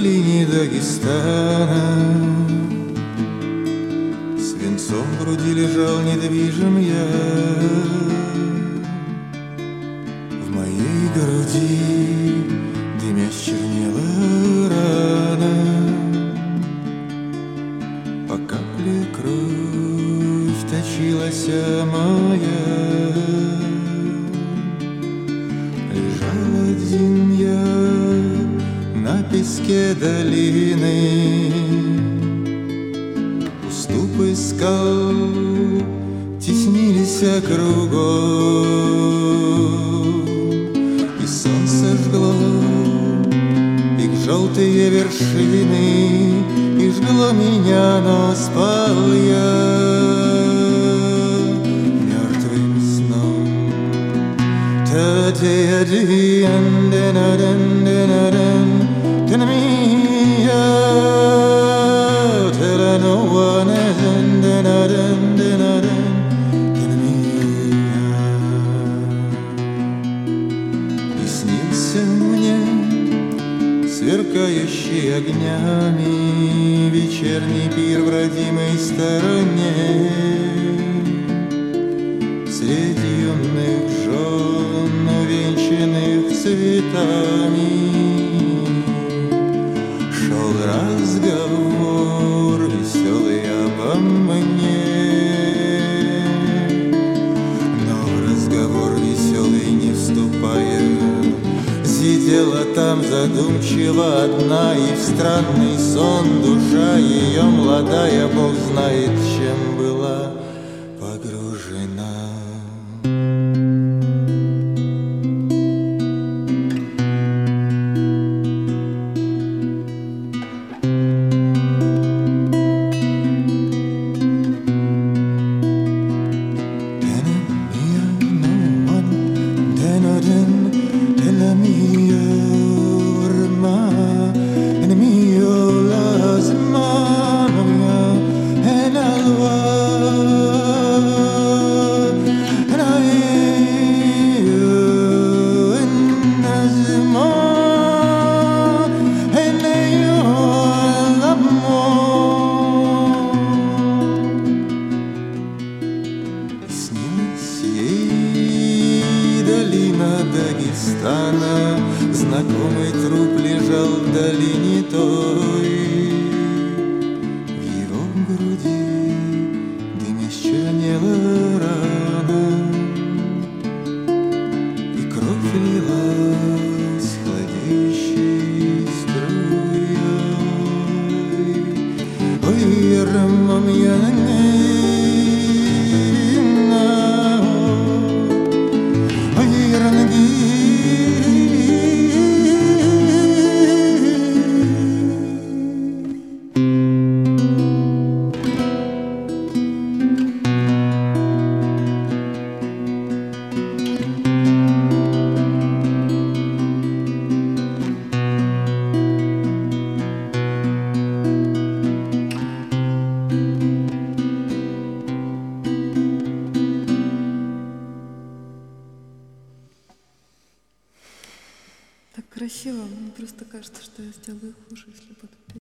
долине Дагестана. Свинцом в груди лежал недвижим я. В моей груди дымясь чернела рана. По капле кровь точилась моя. Лежал один я на песке долины. Уступы скал теснились кругом, и солнце жгло их желтые вершины, и жгло меня, но спал я мертвым сном. И снился мне сверкающий огнями вечерний пир в родимой стороне. Среди юных жен, увенчанных цветами, шел разговор веселый обо мне. Но в разговор веселый не вступая, сидела там задумчиво одна, и в странный сон душа ее молодая, Бог знает, чем была погружена. Дагестана знакомый труп лежал в долине той. В его груди дымясь чернела рана, и кровь лилась хладеющей струей. Ой, рамам я так красиво, мне просто кажется, что я сделаю хуже, если буду петь.